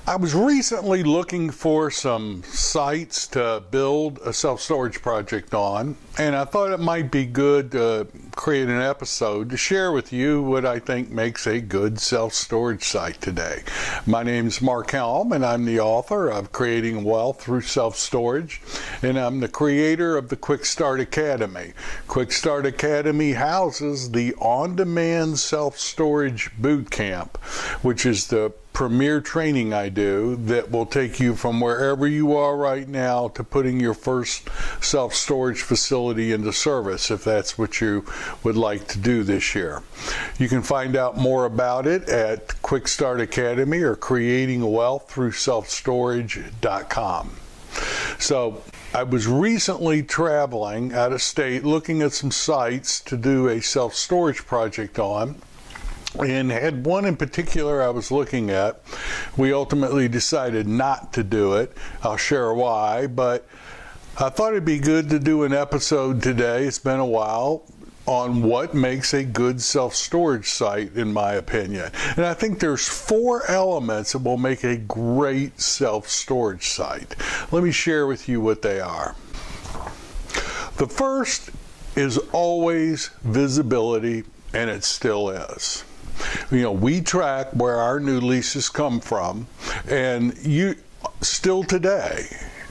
I was recently looking for some sites to build a self-storage project on, and I thought it might be good to create an episode to share with you what I think makes a good self-storage site today. My name is Mark Helm, and I'm the author of Creating Wealth Through Self-Storage, and I'm the creator of the Quick Start Academy. Quick Start Academy houses the on-demand self-storage boot camp, which is the premier training I do that will take you from wherever you are right now to putting your first self-storage facility into service, if that's what you would like to do this year. You can find out more about it at Quick Start Academy or creatingwealththroughselfstorage.com. So I was recently traveling out of state looking at some sites to do a self-storage project on, and had one in particular I was looking at. We ultimately decided not to do it. I'll share why, but I thought it'd be good to do an episode today. It's been a while on what makes a good self-storage site, in my opinion. And I think there's 4 elements that will make a great self-storage site. Let me share with you what they are. The first is always visibility, and it still is. You know, we track where our new leases come from, and you still today,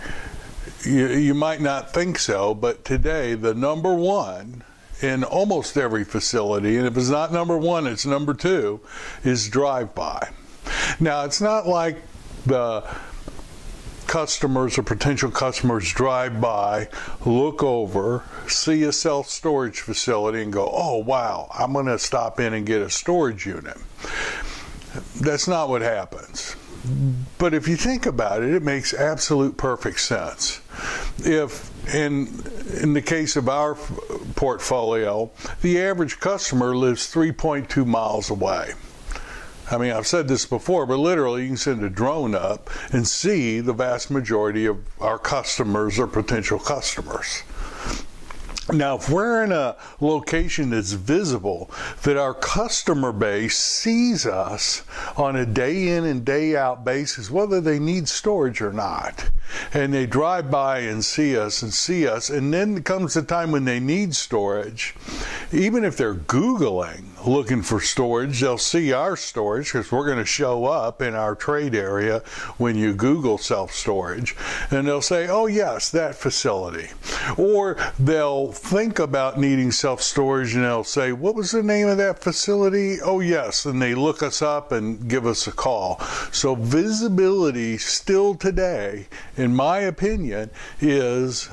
you might not think so, but today the number one in almost every facility, and if it's not number one, it's number 2, is drive-by. Now, it's not like the customers or potential customers drive by, look over, see a self-storage facility and go, oh wow, I'm going to stop in and get a storage unit. That's not what happens. But if you think about it, it makes absolute perfect sense. If in the case of our portfolio, the average customer lives 3.2 miles away. I mean, I've said this before, but literally you can send a drone up and see the vast majority of our customers or potential customers. Now, if we're in a location that's visible, that our customer base sees us on a day in and day out basis, whether they need storage or not, and they drive by and see us, and then comes the time when they need storage, even if they're Googling looking for storage, they'll see our storage because we're going to show up in our trade area when you Google self-storage, and they'll say, oh yes, that facility. Or they'll think about needing self-storage and they'll say, what was the name of that facility? Oh yes, and they look us up and give us a call. So visibility still today, in my opinion, is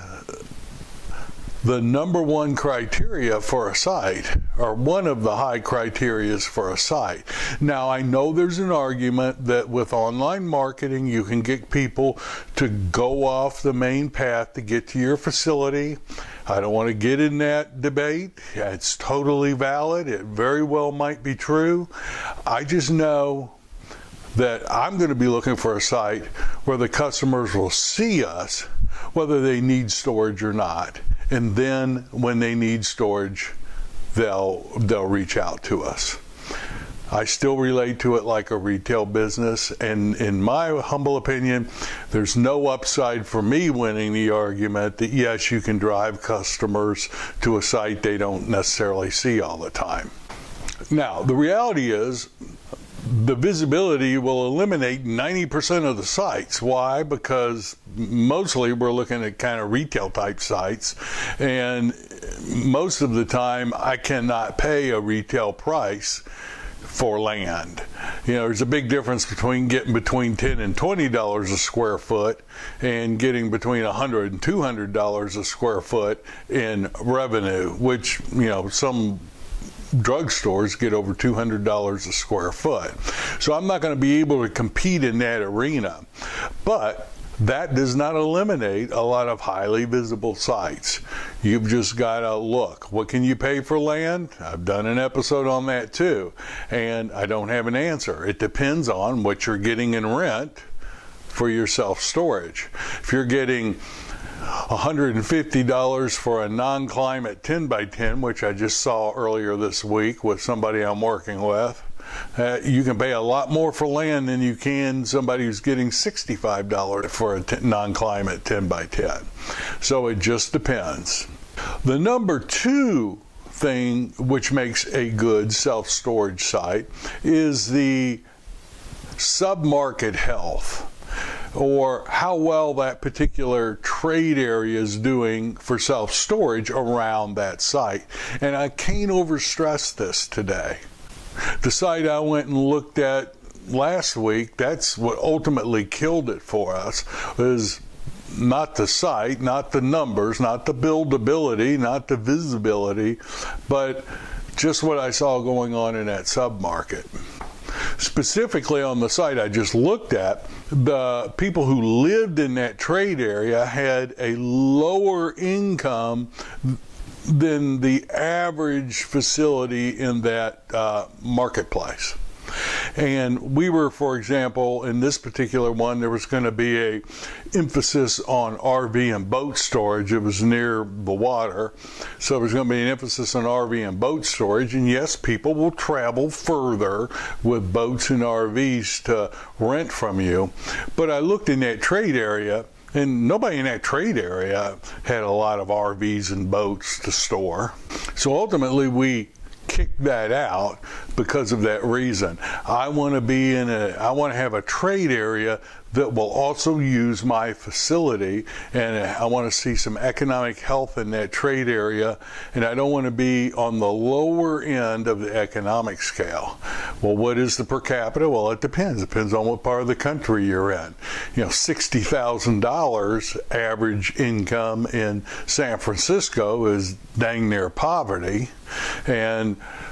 the number one criteria for a site, or one of the high criterias for a site. Now, I know there's an argument that with online marketing, you can get people to go off the main path to get to your facility. I don't want to get in that debate. It's totally valid. It very well might be true. I just know that I'm going to be looking for a site where the customers will see us, whether they need storage or not. And then when they need storage, they'll reach out to us. I still relate to it like a retail business, and in my humble opinion, there's no upside for me winning the argument that yes, you can drive customers to a site they don't necessarily see all the time. Now, the reality is, the visibility will eliminate 90% of the sites. Why? Because mostly we're looking at kind of retail type sites, and most of the time I cannot pay a retail price for land. You know, there's a big difference between getting between $10 and $20 a square foot and getting between $100 and $200 a square foot in revenue, which, you know, some drugstores get over $200 a square foot. So I'm not going to be able to compete in that arena. But that does not eliminate a lot of highly visible sites. You've just got to look. What can you pay for land? I've done an episode on that too, and I don't have an answer. It depends on what you're getting in rent for your self-storage. If you're getting $150 for a non-climate 10 by 10, which I just saw earlier this week with somebody I'm working with, you can pay a lot more for land than you can somebody who's getting $65 for a non-climate 10 by 10. So it just depends. The number two thing which makes a good self-storage site is the submarket health, or how well that particular trade area is doing for self-storage around that site. And I can't overstress this today. The site I went and looked at last week, that's what ultimately killed it for us, is not the site, not the numbers, not the buildability, not the visibility, but just what I saw going on in that submarket. Specifically on the site I just looked at, the people who lived in that trade area had a lower income than the average facility in that marketplace. And we were, for example, in this particular one, there was going to be a emphasis on RV and boat storage. It was near the water, so there was going to be an emphasis on RV and boat storage. And yes, people will travel further with boats and RVs to rent from you. But I looked in that trade area, and nobody in that trade area had a lot of RVs and boats to store. So ultimately, we kicked that out because of that reason. I want to have a trade area that will also use my facility, and I want to see some economic health in that trade area, and I don't want to be on the lower end of the economic scale. Well, what is the per capita? Well, it depends. It depends on what part of the country you're in. You know, $60,000 average income in San Francisco is dang near poverty, and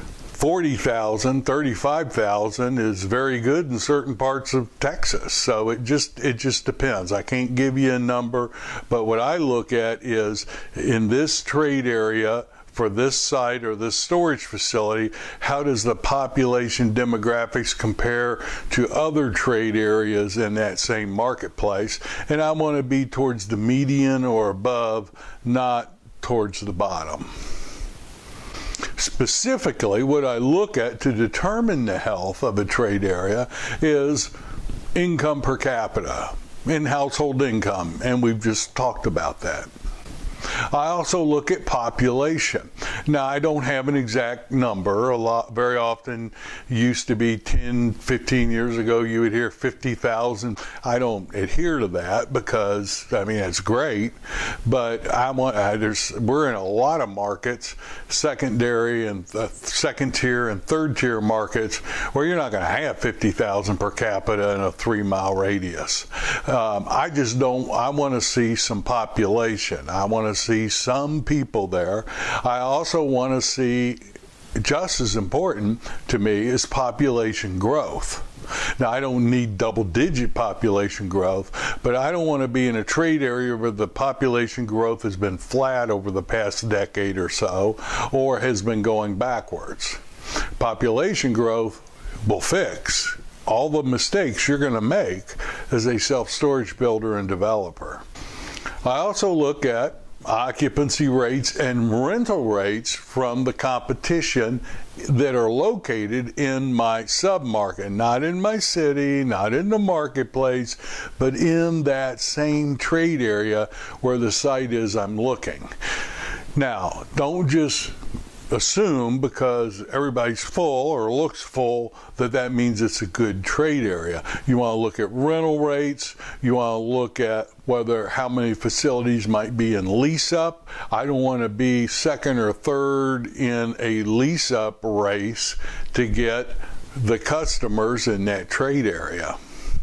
$40,000, $35,000 is very good in certain parts of Texas. So it just depends. I can't give you a number, but what I look at is in this trade area for this site or this storage facility, how does the population demographics compare to other trade areas in that same marketplace? And I want to be towards the median or above, not towards the bottom. Specifically, what I look at to determine the health of a trade area is income per capita and household income, and we've just talked about that. I also look at population. Now, I don't have an exact number. Very often, used to be 10, 15 years ago, you would hear 50,000. I don't adhere to that because, I mean, it's great, but we're in a lot of markets, secondary and second tier and third tier markets, where you're not going to have 50,000 per capita in a 3-mile radius. I want to see some population. I want to see some people there. I also want to see, just as important to me, is population growth. Now, I don't need double-digit population growth, but I don't want to be in a trade area where the population growth has been flat over the past decade or so, or has been going backwards. Population growth will fix all the mistakes you're going to make as a self-storage builder and developer. I also look at occupancy rates and rental rates from the competition that are located in my submarket, not in my city, not in the marketplace, but in that same trade area where the site is I'm looking. Now, don't just assume because everybody's full or looks full that means it's a good trade area. You want to look at rental rates. You want to look at how many facilities might be in lease up. I don't want to be second or third in a lease up race to get the customers in that trade area.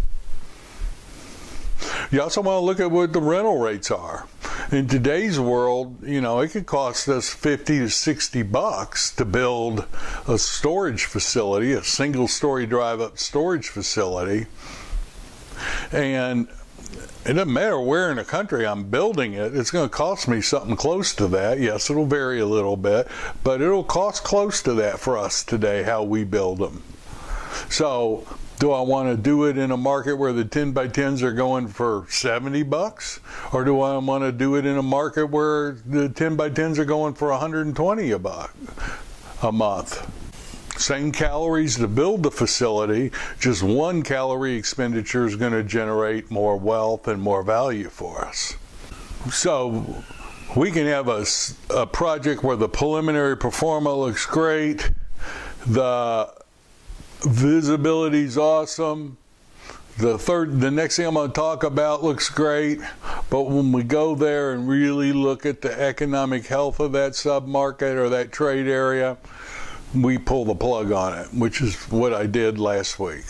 You also want to look at what the rental rates are. In today's world, it could cost us $50 to $60 to build a storage facility, a single-story drive-up storage facility. And it doesn't matter where in the country I'm building it, it's going to cost me something close to that. Yes, it'll vary a little bit, but it'll cost close to that for us today, how we build them. So, do I want to do it in a market where the 10 by 10s are going for $70? Or do I want to do it in a market where the 10 by 10s are going for $120 a month? Same calories to build the facility, just 1 calorie expenditure is going to generate more wealth and more value for us. So we can have a project where the preliminary pro forma looks great, the visibility's awesome, the next thing I'm going to talk about looks great, but when we go there and really look at the economic health of that submarket or that trade area, we pull the plug on it, which is what I did last week.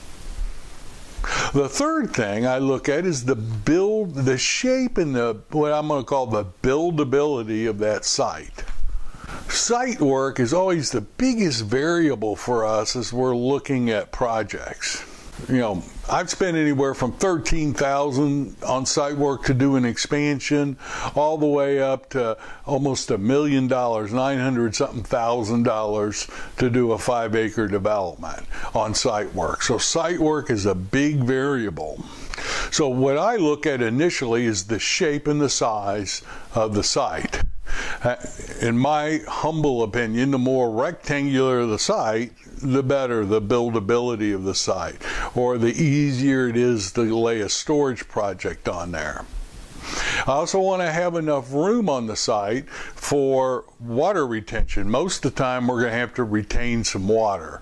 The third thing I look at is the shape and what I'm going to call the buildability of that site. Site work is always the biggest variable for us as we're looking at projects. You know, I've spent anywhere from $13,000 on site work to do an expansion, all the way up to almost $1 million, $900-something thousand to do a 5-acre development on site work. So site work is a big variable. So what I look at initially is the shape and the size of the site. In my humble opinion, the more rectangular the site, the better the buildability of the site, or the easier it is to lay a storage project on there. I also want to have enough room on the site for water retention. Most of the time we're going to have to retain some water.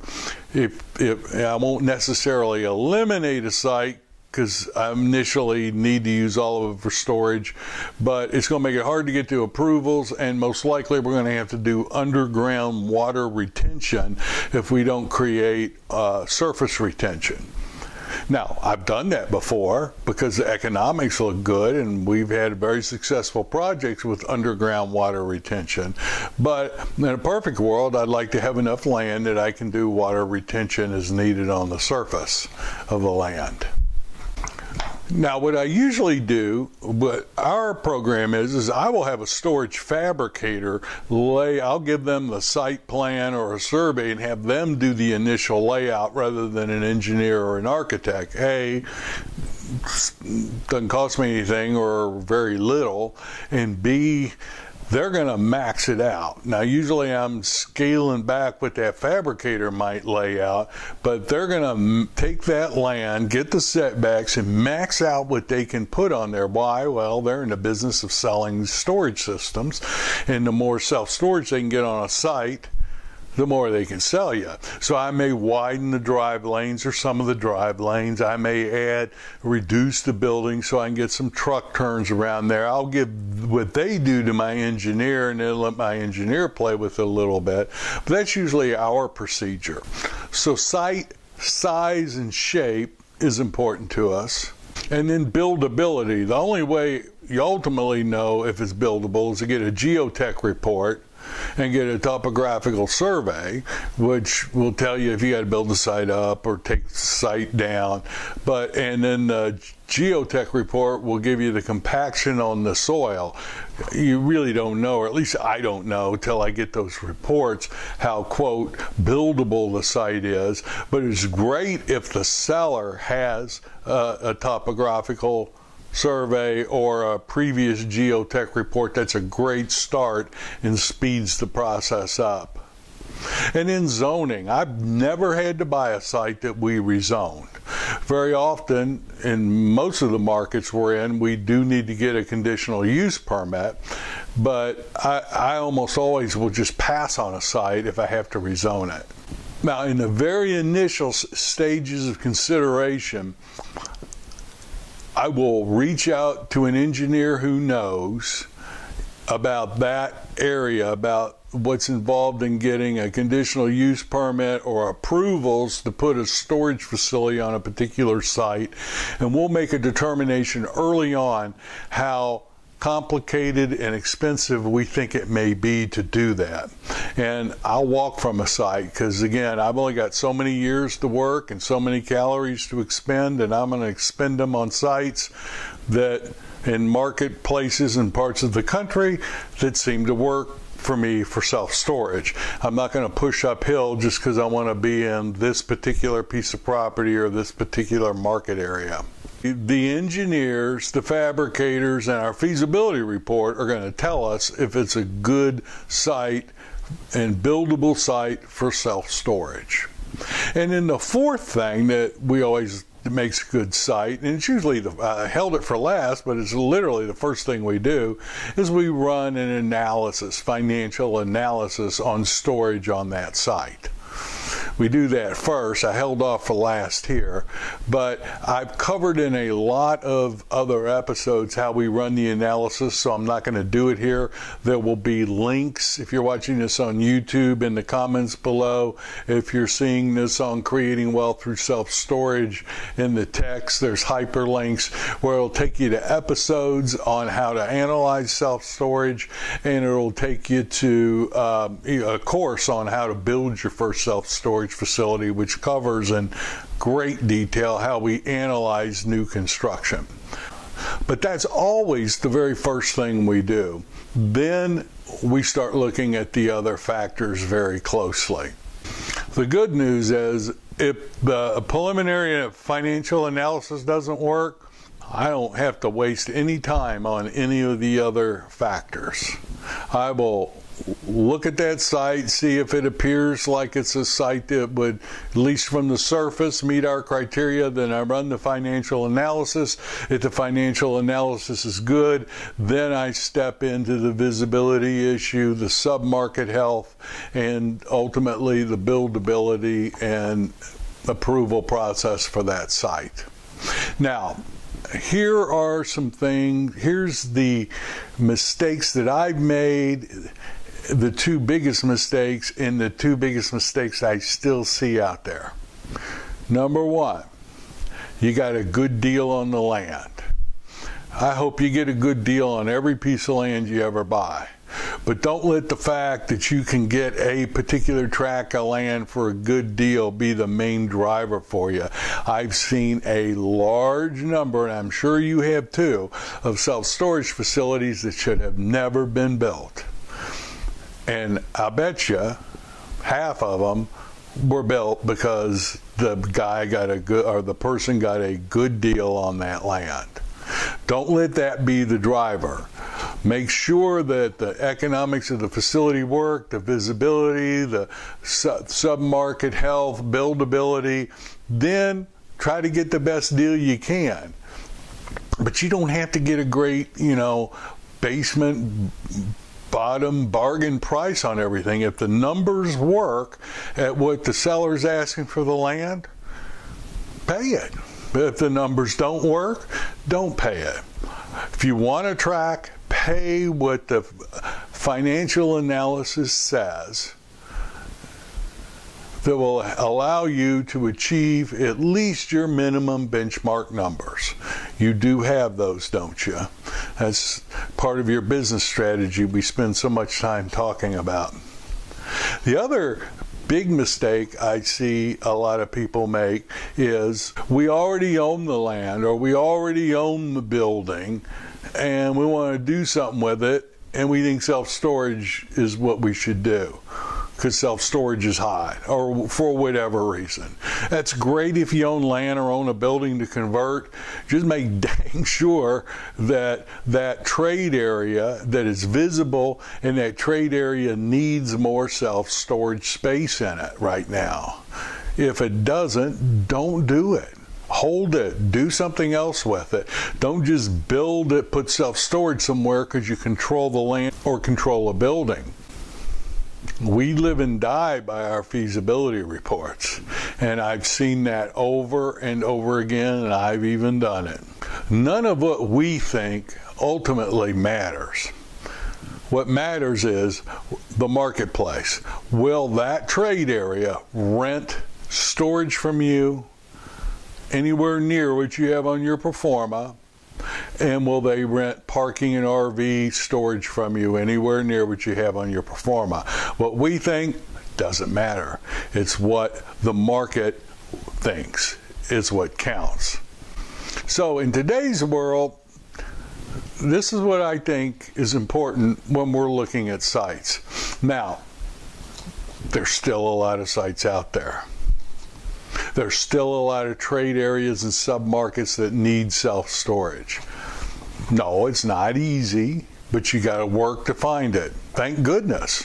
I won't necessarily eliminate a site because I initially need to use all of it for storage, but it's going to make it hard to get to approvals, and most likely we're going to have to do underground water retention if we don't create surface retention. Now, I've done that before because the economics look good, and we've had very successful projects with underground water retention. But in a perfect world, I'd like to have enough land that I can do water retention as needed on the surface of the land. Now, what I usually do, what our program is I will have a storage fabricator I'll give them the site plan or a survey and have them do the initial layout rather than an engineer or an architect. A, doesn't cost me anything or very little, and B, they're going to max it out. Now, usually I'm scaling back what that fabricator might lay out, but they're going to take that land, get the setbacks, and max out what they can put on there. Why? Well, they're in the business of selling storage systems, and the more self-storage they can get on a site, the more they can sell you. So I may widen the drive lanes or some of the drive lanes. I may reduce the building so I can get some truck turns around there. I'll give what they do to my engineer, and then let my engineer play with it a little bit. But that's usually our procedure. So site size and shape is important to us. And then buildability. The only way you ultimately know if it's buildable is to get a geotech report and get a topographical survey, which will tell you if you got to build the site up or take the site down. And then the geotech report will give you the compaction on the soil. You really don't know, or at least I don't know till I get those reports, how, quote, buildable the site is. But it's great if the seller has a topographical survey or a previous geotech report. That's a great start and speeds the process up. And in zoning, I've never had to buy a site that we rezoned. Very often, in most of the markets we're in, we do need to get a conditional use permit, but I almost always will just pass on a site if I have to rezone it. Now, in the very initial stages of consideration, I will reach out to an engineer who knows about that area, about what's involved in getting a conditional use permit or approvals to put a storage facility on a particular site, and we'll make a determination early on how complicated and expensive we think it may be to do that. And I'll walk from a site because, again, I've only got so many years to work and so many calories to expend, and I'm going to expend them on sites that in marketplaces and parts of the country that seem to work for me for self-storage. I'm not going to push uphill just because I want to be in this particular piece of property or this particular market area. The engineers, the fabricators, and our feasibility report are going to tell us if it's a good site and buildable site for self-storage. And then the fourth thing that we always makes a good site, and it's usually I held it for last, but it's literally the first thing we do, is we run an analysis, financial analysis on storage on that site. We do that first. I held off for last here, but I've covered in a lot of other episodes how we run the analysis, so I'm not going to do it here. There will be links if you're watching this on YouTube in the comments below. If you're seeing this on Creating Wealth Through Self-Storage in the text, there's hyperlinks where it'll take you to episodes on how to analyze self-storage, and it'll take you to a course on how to build your first self-storage facility, which covers in great detail how we analyze new construction. But that's always the very first thing we do. Then we start looking at the other factors very closely. The good news is if the preliminary financial analysis doesn't work, I don't have to waste any time on any of the other factors. I will look at that site, see if it appears like it's a site that would, at least from the surface, meet our criteria. Then I run the financial analysis. If the financial analysis is good, then I step into the visibility issue, the submarket health, and ultimately the buildability and approval process for that site. Now, here are some things. Here's the mistakes that I've made, the two biggest mistakes, and the two biggest mistakes I still see out there. Number one, you got a good deal on the land. I hope you get a good deal on every piece of land you ever buy. But don't let the fact that you can get a particular tract of land for a good deal be the main driver for you. I've seen a large number, and I'm sure you have too, of self-storage facilities that should have never been built. And I bet you half of them were built because the guy got a good, or the person got a good deal on that land. Don't let that be the driver. Make sure that the economics of the facility work, the visibility, the submarket health, buildability. Then try to get the best deal you can. But you don't have to get a great, basement bottom bargain price on everything. If the numbers work at what the seller's asking for the land, pay it. If the numbers don't work, don't pay it. If you want a tract, pay what the financial analysis says that will allow you to achieve at least your minimum benchmark numbers. You do have those, don't you? That's part of your business strategy we spend so much time talking about. The other big mistake I see a lot of people make is we already own the land or we already own the building and we want to do something with it, and we think self-storage is what we should do because self-storage is hot or for whatever reason. That's great if you own land or own a building to convert. Just make dang sure that that trade area that is visible and that trade area needs more self-storage space in it right now. If it doesn't, don't do it. Hold it. Do something else with it. Don't just build it, put self-storage somewhere because you control the land or control a building. We live and die by our feasibility reports, and I've seen that over and over again, and I've even done it. None of what we think ultimately matters. What matters is the marketplace. Will that trade area rent storage from you anywhere near what you have on your pro forma? And will they rent parking and RV storage from you anywhere near what you have on your pro forma? What we think doesn't matter. It's what the market thinks is what counts. So in today's world, this is what I think is important when we're looking at sites. Now, there's still a lot of sites out there. There's still a lot of trade areas and submarkets that need self-storage. No, it's not easy, but you got to work to find it. Thank goodness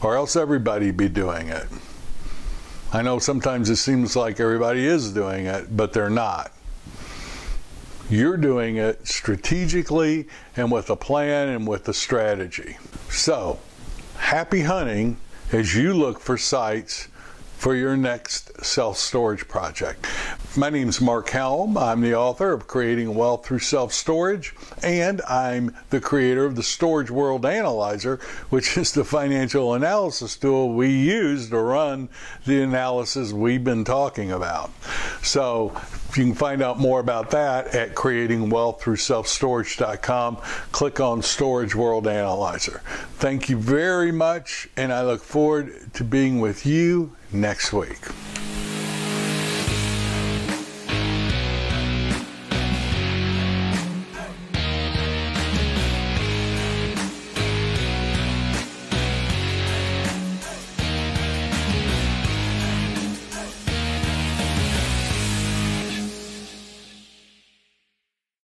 or else everybody be doing it. I know sometimes it seems like everybody is doing it, but they're not. You're doing it strategically and with a plan and with a strategy. So, happy hunting as you look for sites for your next self-storage project. My name is Mark Hallam. I'm the author of Creating Wealth Through Self-Storage, and I'm the creator of the Storage World Analyzer, which is the financial analysis tool we use to run the analysis we've been talking about. So you can find out more about that at creatingwealththroughselfstorage.com. Click on Storage World Analyzer. Thank you very much, and I look forward to being with you next week.